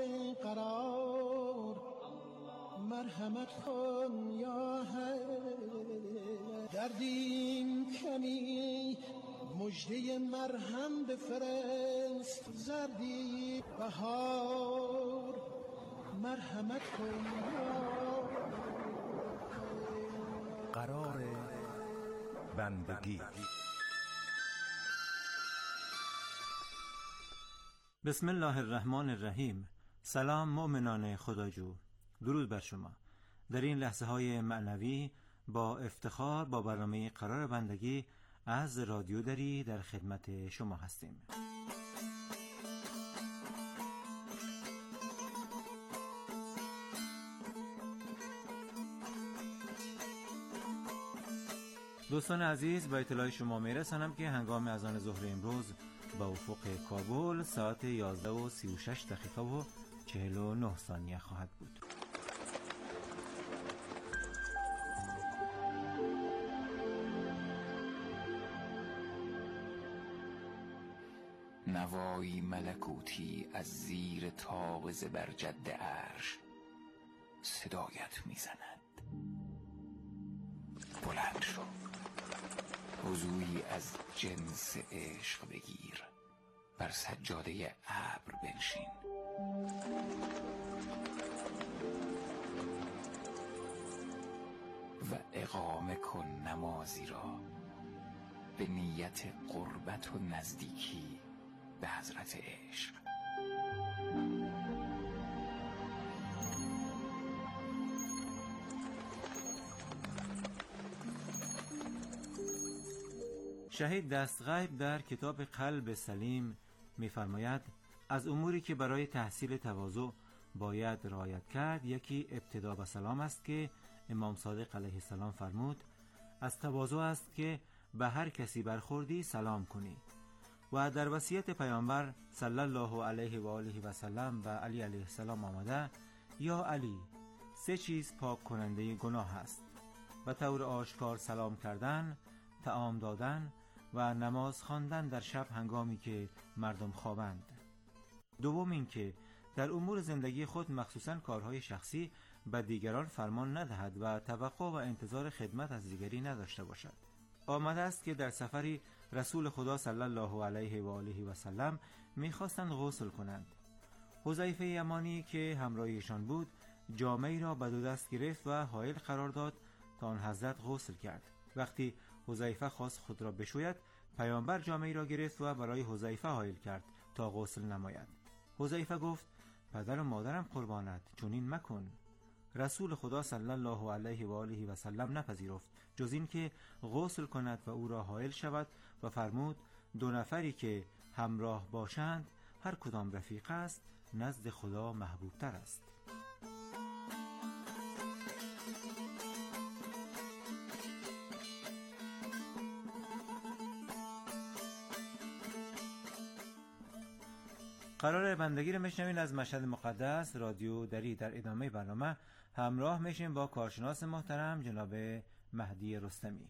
قرار مرحمت کن یا خیر. دردیم کمی مجده مرهم بفرست، زردی بهار مرحمت کن. قرار بندگی. بسم الله الرحمن الرحیم. سلام مؤمنان خداجو، درود بر شما. در این لحظه های معنوی با افتخار با برنامه قرار بندگی از رادیو دری در خدمت شما هستیم. دوستان عزیز، با اطلاع شما میرسانم که هنگام اذان ظهر امروز با افق کابل ساعت یازده و سی و شش دقیقه و چهل و نه ثانیه خواهد بود. نوایی ملکوتی از زیر طاق زبرجد عرش صدایت میزند. بلند شو، وضویی از جنس عشق بگیر، بر سجاده ابر بنشین. و اقامه کن نمازی را به نیت قربت و نزدیکی به حضرت عشق. شهید دستغیب در کتاب قلب سلیم می‌فرماید از اموری که برای تحصیل تواضع باید رعایت کرد یکی ابتدا و سلام است که امام صادق علیه السلام فرمود از تواضع است که به هر کسی برخوردی سلام کنی. و در وصیت پیامبر صلی الله علیه و آله و سلم و علی علیه السلام آمده یا علی سه چیز پاک کننده گناه است: به طور آشکار سلام کردن، طعام دادن و نماز خواندن در شب هنگامی که مردم خوابند. دوم این که در امور زندگی خود مخصوصاً کارهای شخصی به دیگران فرمان ندهد و توقع و انتظار خدمت از دیگری نداشته باشد. آمده است که در سفری رسول خدا صلی الله علیه و آله و سلم می‌خواستند غسل کنند. حذیفه یمانی که همراهیشان بود جامه‌ای را به دو دست گرفت و حائل قرار داد تا آن حضرت غسل کرد. وقتی حذیفه خواست خود را بشوید، پیامبر جامه‌ای را گرفت و برای حذیفه حائل کرد تا غسل نماید. حذیفه گفت پدر و مادرم قربانت، چنین مکن. رسول خدا صلی الله علیه و آله و سلم نپذیرفت جز این که غسل کند و او را حائل شود و فرمود دو نفری که همراه باشند هر کدام رفیق است نزد خدا محبوب تر است. قرار بندگی رو میشنوین از مشهد مقدس رادیو دری. در ادامه برنامه همراه میشیم با کارشناس محترم جناب مهدی رستمی.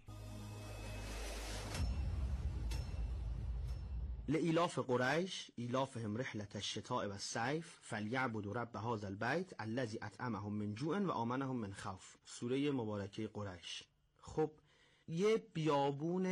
لإلاف قریش ایلافهم رحلة الشتاء والصيف فلیعبدوا رب هذا البیت الذی اطعمهم من جوع و آمنهم من خوف. سوره مبارکه قریش. خب یه بیابون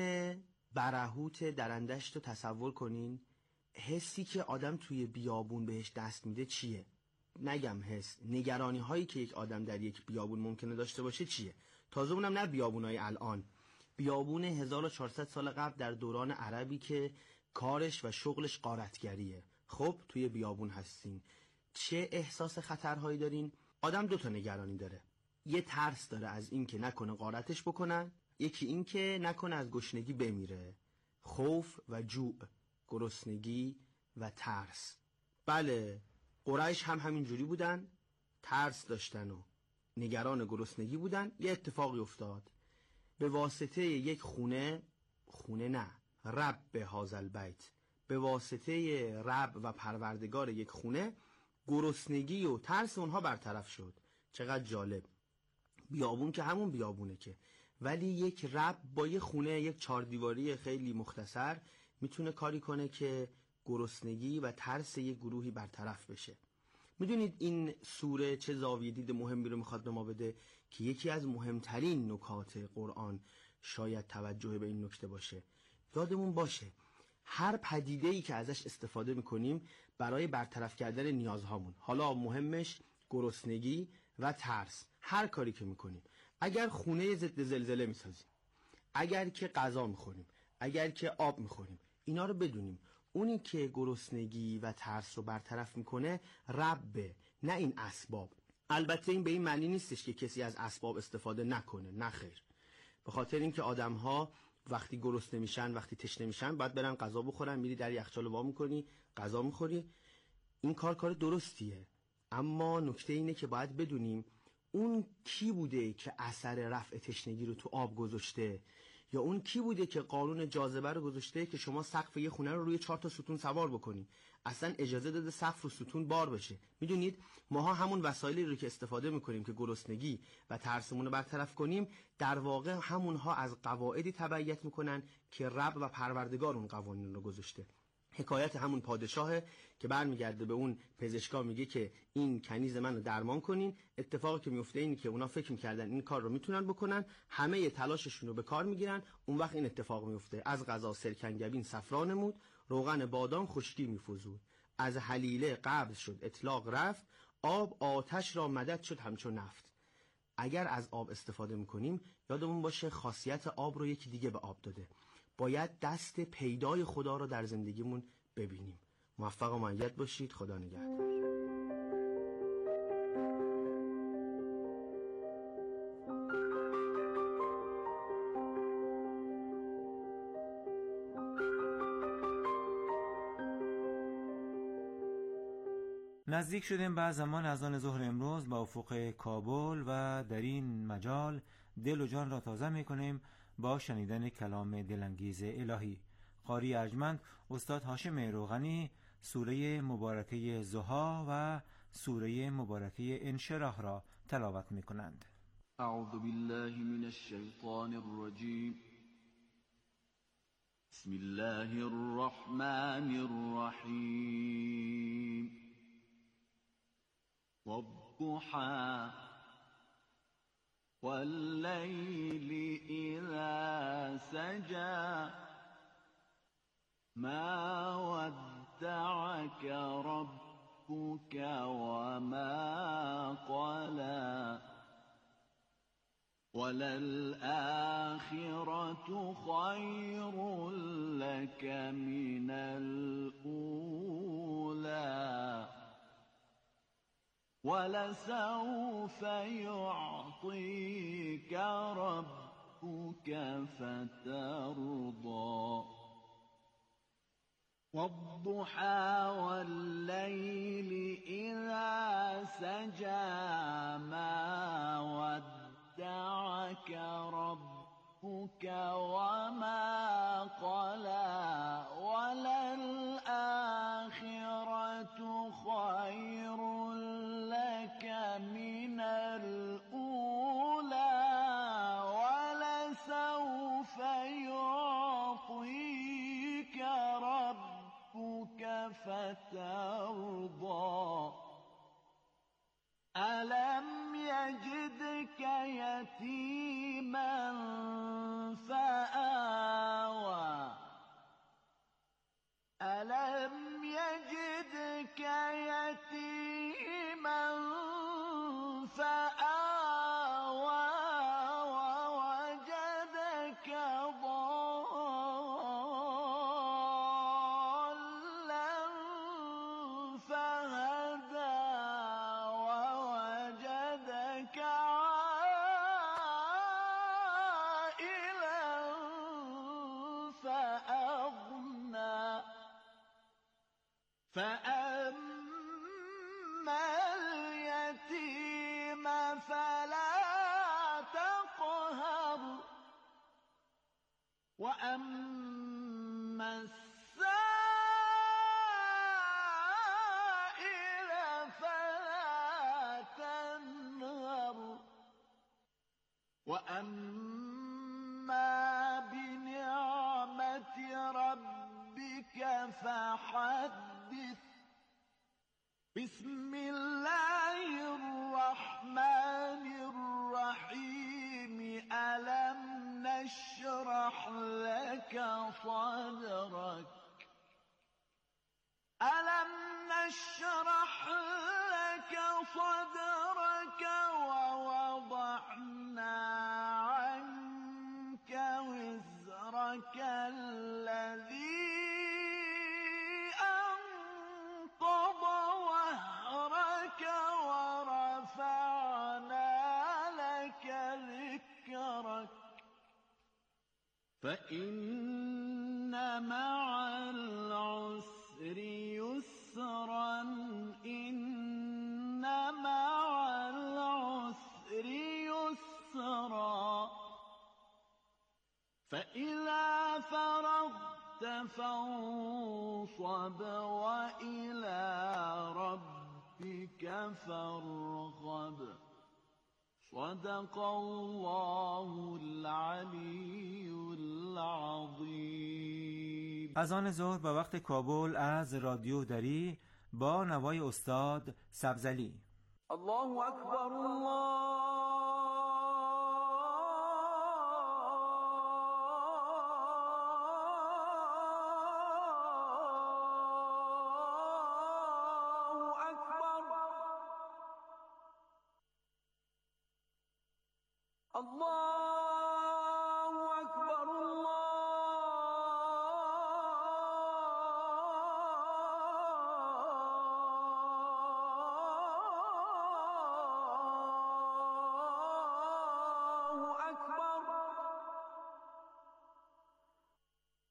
برهوت درندشت رو تصور کنین. حسی که آدم توی بیابون بهش دست میده چیه؟ نگم حس، نگرانی هایی که یک آدم در یک بیابون ممکنه داشته باشه چیه؟ تازه اونم نه بیابونای الان، بیابون هزار و چهارصد سال قبل در دوران عربی که کارش و شغلش غارتگریه. خب توی بیابون هستین، چه احساس خطرهایی دارین؟ آدم دو تا نگرانی داره. یه ترس داره از این که نکنه غارتش بکنن، یکی این که نکنه از گشنگی بمیره. خوف و جوع، گرسنگی و ترس. بله قریش هم همین جوری بودن، ترس داشتن و نگران گرسنگی بودن. یه اتفاقی افتاد به واسطه یک خونه خونه نه رب هذا البیت، به واسطه رب و پروردگار یک خونه گرسنگی و ترس اونها برطرف شد. چقدر جالب. بیابون که همون بیابونه که، ولی یک رب با یک خونه، یک چهار دیواری خیلی مختصر میتونه کاری کنه که گرسنگی و ترس یک گروهی برطرف بشه. میدونید این سوره چه زاویه دید مهمی رو میخواد به ما بده که یکی از مهمترین نکات قرآن شاید توجه به این نکته باشه. یادمون باشه هر پدیده‌ای که ازش استفاده میکنیم برای برطرف کردن نیازهامون، حالا مهمش گرسنگی و ترس، هر کاری که میکنیم، اگر خونه ضد زلزله میسازیم، اگر که غذا میخوریم، اگر که آب میخوریم، اینا رو بدونیم اونی که گرسنگی و ترس رو برطرف میکنه ربه، نه این اسباب. البته این به این معنی نیستش که کسی از اسباب استفاده نکنه، نه خیر. به خاطر اینکه آدم‌ها وقتی گرسنه میشن، وقتی تشنه میشن، باید برن غذا بخورن. میری در یخچال وا میکنی، غذا میخوری. این کار کار درستیه، اما نکته اینه که باید بدونیم اون کی بوده که اثر رفع تشنگی رو تو آب گذاشته، یا اون کی بوده که قانون جاذبه رو گذاشته که شما سقف یه خونه رو روی چهار تا ستون سوار بکنین، اصلا اجازه داده سقف و ستون بار بشه. میدونید ماها همون وسایلی رو که استفاده میکنیم که گرسنگی و ترسمون رو برطرف کنیم، در واقع همونها از قواعدی تبعیت میکنن که رب و پروردگار اون قوانین رو گذاشته. حکایت همون پادشاهه که برمیگرده به اون پزشکا میگه که این کنیز منو درمان کنین. اتفاقی که میفته اینه که اونا فکر میکردن این کار رو میتونن بکنن، همه تلاششون رو به کار میگیرن. اون وقت این اتفاق میفته: از غذا سرکنگبین صفرا نمود، روغن بادام خشکی میفزود، از حلیله قبض شد اطلاق رفت، آب آتش را مدد شد همچون نفت. اگر از آب استفاده میکنیم یادمون باشه خاصیت آب رو یکی دیگه به آب داده. باید دست پیدای خدا رو در زندگیمون ببینیم. موفق و مؤید باشید. خدا نگهدار. نزدیک شدیم به زمان اذان ظهر امروز با افق کابل و در این مجال دل و جان را تازه می کنیم با شنیدن کلام دلانگیز الهی. قاری ارجمند استاد هاشم روغنی سوره مبارکه ضحی و سوره مبارکه انشراح را تلاوت می کنند. اعوذ بالله من الشیطان الرجیم. بسم الله الرحمن الرحیم. والضحى والليل إذا سجى ما ودعك ربك وما قلى وللآخرة خير لك من الأولى ولسوف يعطيك ربك فترضى والضحى والليل إذا سجى ما ودعك ربك وما قلى وللآخرة خير لك من الأولى ولسوف يعطيك ربك فترضى ألم يجدك يتيما فآوى ألم يجدك يتيما فآوى ووجدك ضالا فهدى ووجدك عائلا فأغنى فأما اليتيم فلا تقهر وأما السائل فلا تنهر وأما بنعمة ربك فحدث. بسم الله الرحمن الرحيم. ألم نشرح لك صدرك ألم نشرح لك صدرك ووضعنا عنك وزرك الذي أنقض ظهرك ورفعنا لك ذكرك فإن مع العسر يسرا إن مع العسر يسرا فإذا فرغت فانصب وإلى ربك فارغب. صدق الله العلی العظیم. اذان ظهر به وقت کابل از رادیو دری با نوای استاد سبزلی. الله اکبر الله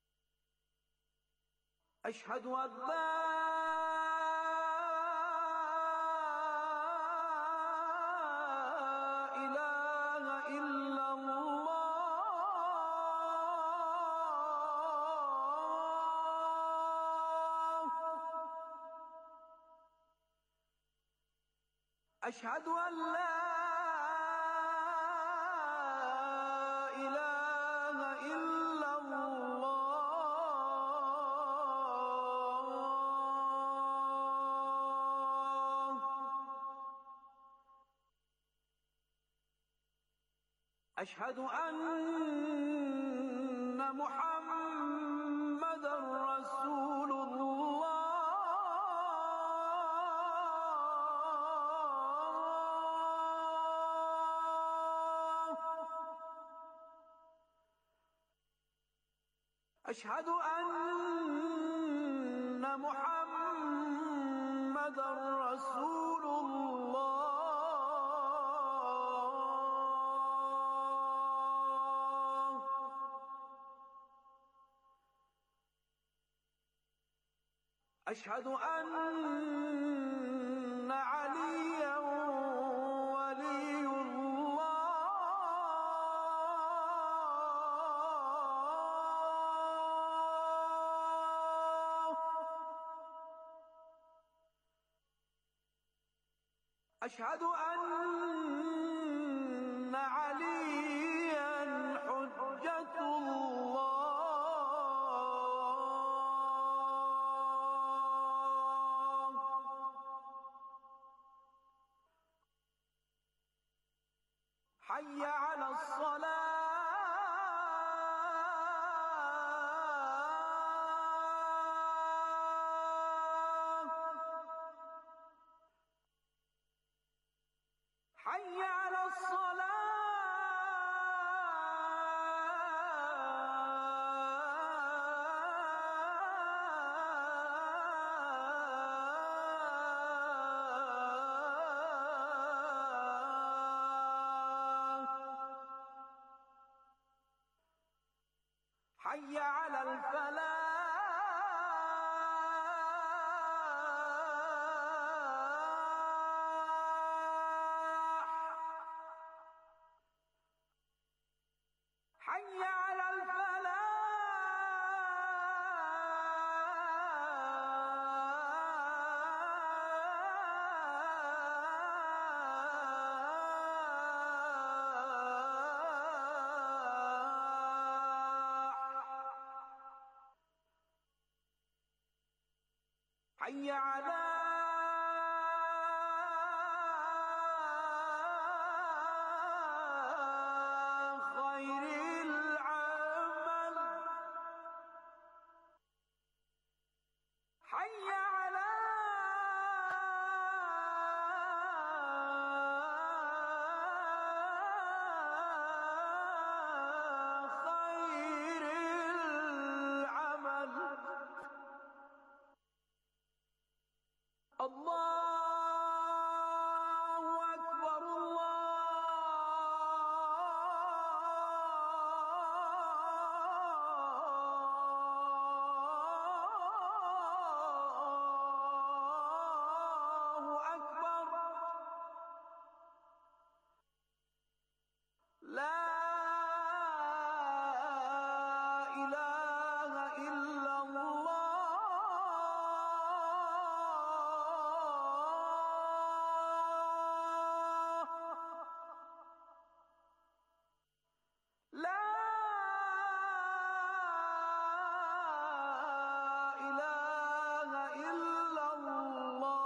أشهد أن لا أشهد أن لا إله إلا الله أشهد أن محمدًا رسول الله أشهد أن محمدًا رسول الله أشهد أن عليا ولي الله أشهد أن عليا حجة الله حي على الصلاة حي على حي على الفلاح حي على حي على خير العمل حي على خير العمل الله أكبر الله أكبر لا إله إلا الله لا إله إلا الله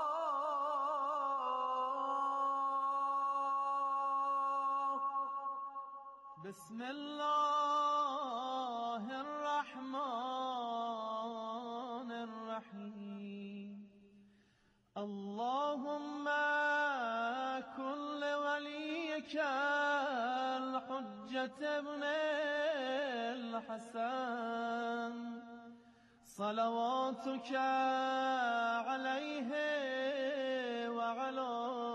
بسم الله الرحمن الرحيم اللهم كن لوليك الحجة ابن الحسن صلواتك عليه وعلى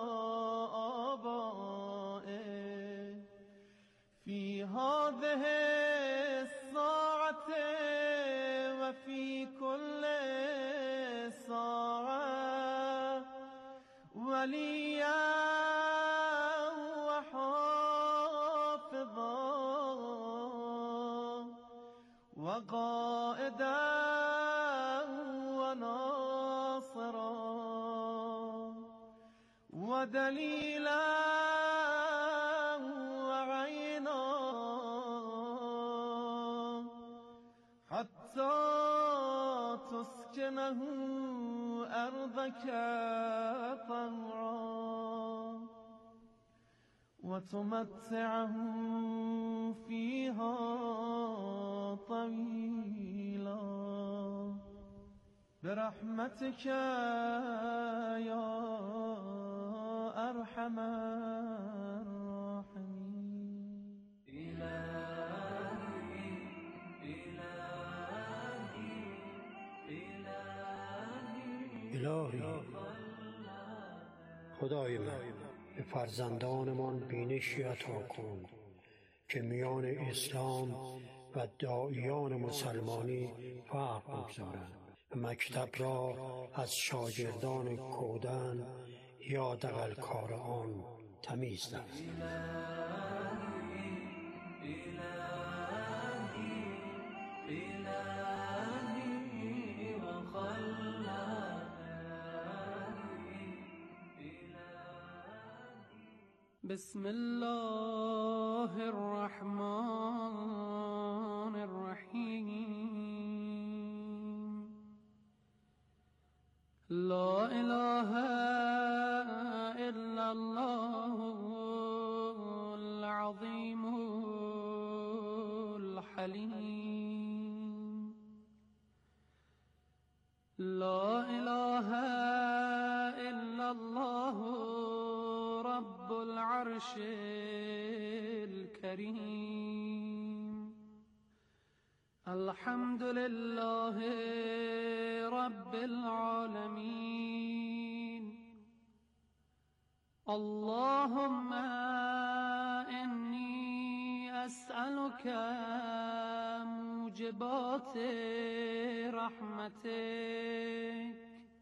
آبائه في هذه الساعة وفي كل ساعة وليا وحافظا وقائدا وناصرا ودليلا وعينا حتى تسكنه أرضك طوعا وتمتعه فيها طويلا برحمتك يا أرحم الراحمين. الهی خدای من، به فرزندانمان بینشی عطا کن که میان اسلام و داعیان مسلمانی فرق بگذارند و مکتب را از شاگردان کودن یا دغلکار آن تمیز دارند. بسم الله الرحمن الرحیم. لا اله الا الله العظیم الحلیم. لا اله الا الله رب العرش الكريم. الحمد لله رب العالمين. اللهم إني أسألك موجبات رحمتك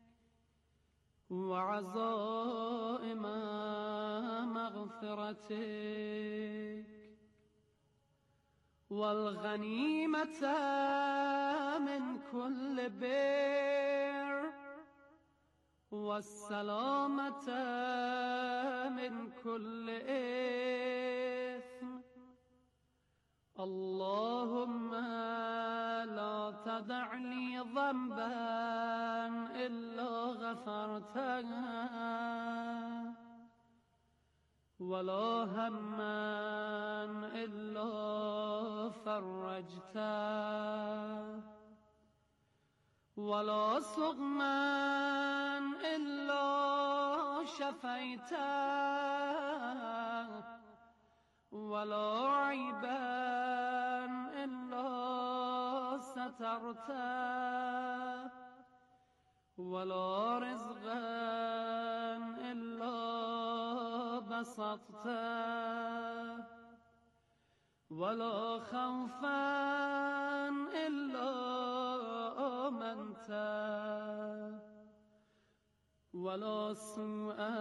وعزائم مغفرتك والغنيمة من كل بر والسلامة من كل إثم. اللهم لا تدع لي ذنبا إلا غفرته ولا هما إلا فرجته ولا سقما إلا شفيته ولا عيبا إلا سترته ولا رزقا إلا بسطته ولا خوفا إلا آمنته ولا سوءا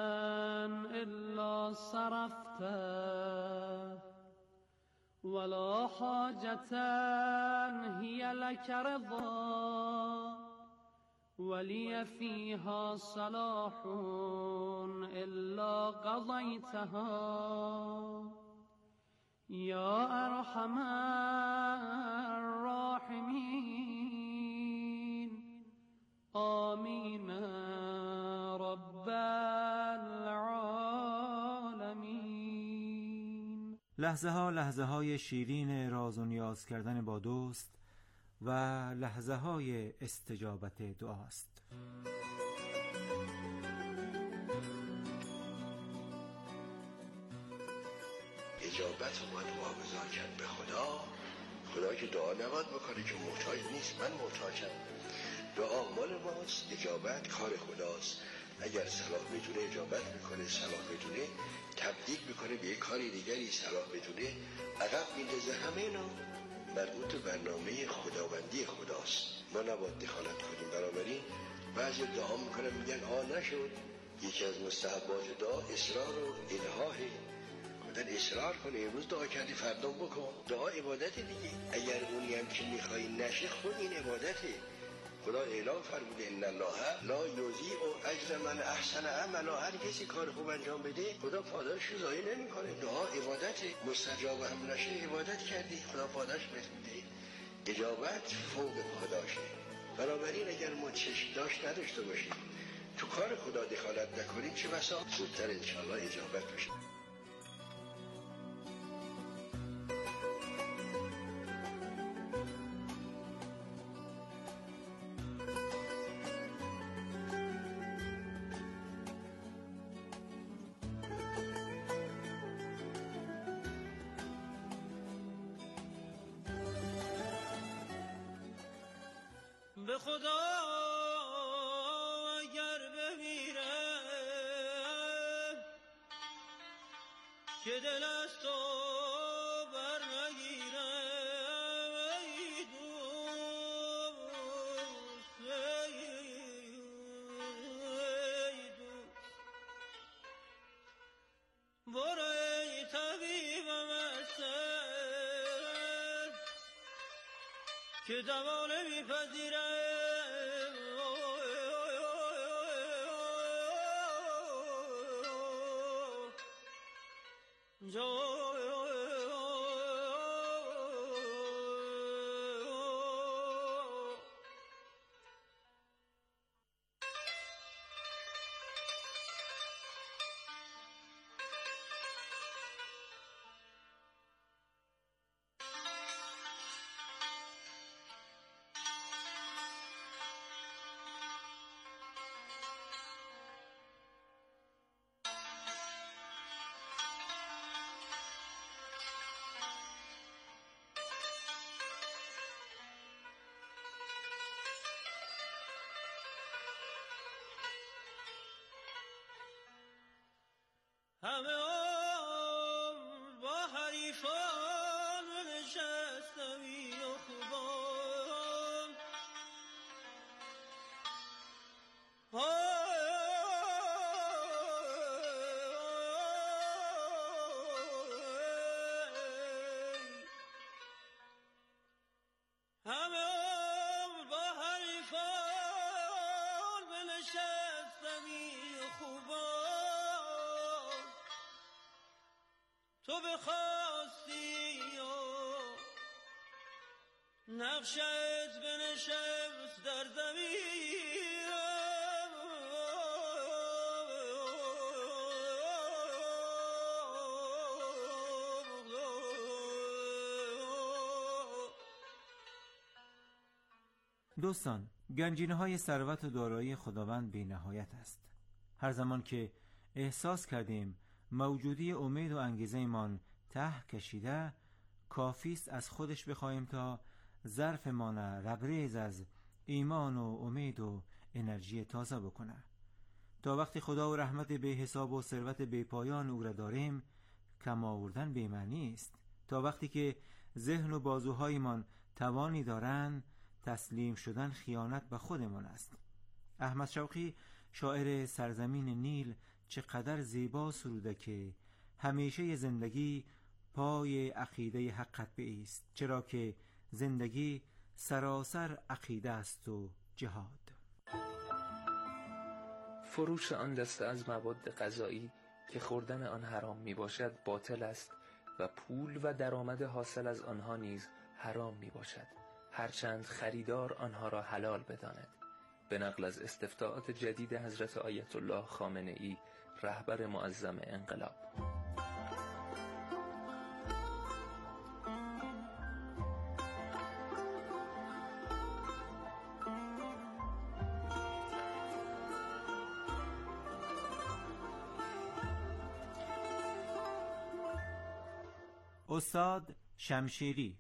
إلا صرفته ولا حاجة هي لك رضا ولي فيها صلاح إلا قضيتها يا أرحم الراحمين. آمين رب العالمين. لحظه ها لحظه های شیرین راز و نیاز کردن با دوست و لحظه های استجابت دعاست. اجابت اومد واگذار کرد به خدا. خدا که دعا نباید بکنه که محتاج نیست، من محتاجم. دعا مال ماست، اجابت کار خداست. اگر صلاح بدونه اجابت میکنه، صلاح بدونه تبدیل میکنه به یک کاری دیگری، صلاح بدونه عقب میندازه. همه اینا مربوط به برنامه خداوندی خداست. ما نباید دخالت کنیم. بنابراین بعضی دعا میکنن میگن آ نشد. یکی از مستحبات دعا اصرار و الحاحه. خودت اصرار کنه، امروز دعا کردی فردا بکن. دعا عبادت دیگه. اگر اونی هم که میخوایی نشه، خود این عبادته. خدا اعلام فرموده ان الله لا یضیع اجر من احسن عملا. هر کسی کار خوب انجام بده خدا پاداشش رو ضایع نمیکنه. دعا عبادت، مستجاب هم نشه عبادت کردی خدا پاداش میده. اجابت فوق پاداشه. بنابراین اگر ما چشم داشت نداشته باشیم تو کار خدا دخالت نکنیم چه بسا زودتر انشاءالله اجابت بشه. به خدا اگر بمیرم که دل از تو بر نگیرم ای دوست ای دوست برو ای طبیبم از سر که دوا نمیپذیرم همه عمر با حریفان نشستمی و خوبان همه عمر با حریفان نشستمی و خوبان تو بخواستی و نقشت بنشست در زمینم دوستان، گنجینه های ثروت و دارایی خداوند بی نهایت است. هر زمان که احساس کردیم موجودی امید و انگیزه من ته کشیده، کافیست از خودش بخواهیم تا ظرف ما لبریز از ایمان و امید و انرژی تازه بکنه. تا وقتی خدا و رحمت بی حساب و ثروت بی پایان او را داریم، کم آوردن بی معنی است. تا وقتی که ذهن و بازوهای من توانی دارن، تسلیم شدن خیانت به خودمان است. احمد شوقی شاعر سرزمین نیل چقدر زیبا سروده که همیشه زندگی پای عقیده حقت بایست، چرا که زندگی سراسر عقیده است و جهاد. فروش آن دسته از مواد غذایی که خوردن آن حرام می باشد باطل است و پول و درآمد حاصل از آنها نیز حرام می باشد، هرچند خریدار آنها را حلال بداند. به نقل از استفتاءات جدید حضرت آیت الله خامنه ای، رهبر معظم انقلاب. استاد شمشیری.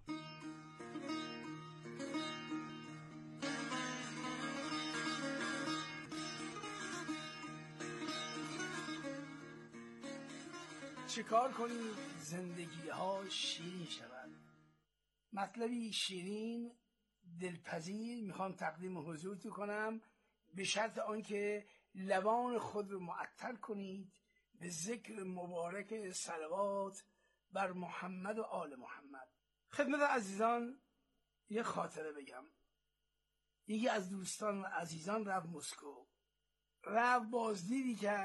چیکار کنیم زندگی ها شیرین شود؟ مطلبی شیرین دلپذیر میخوام تقدیم حضورتون کنم، به شرط آنکه لبان خود رو معطر کنید به ذکر مبارک صلوات بر محمد و آل محمد. خدمت عزیزان یه خاطره بگم. یکی از دوستان و عزیزان رفت مسکو، رفت بازدیدی کرد